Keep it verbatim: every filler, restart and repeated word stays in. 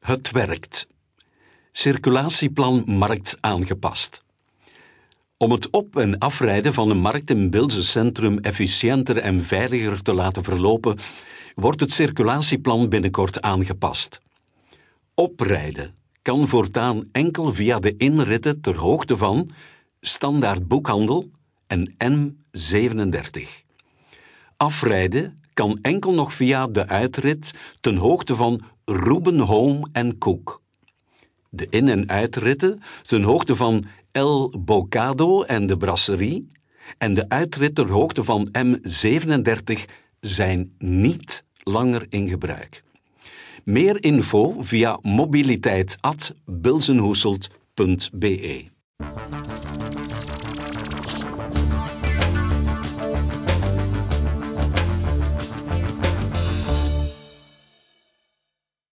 Het werkt. Circulatieplan markt aangepast. Om het op- en afrijden van een markt in Bilze Centrum efficiënter en veiliger te laten verlopen, wordt het circulatieplan binnenkort aangepast. Oprijden kan voortaan enkel via de inritten ter hoogte van Standaard Boekhandel en N zevenendertig. Afrijden kan enkel nog via de uitrit ten hoogte van Ruben Home en Cook. De in- en uitritten ten hoogte van El Bocado en de Brasserie en de uitrit ter hoogte van M zevenendertig zijn niet langer in gebruik. Meer info via mobiliteit at bilzenhoeselt punt be.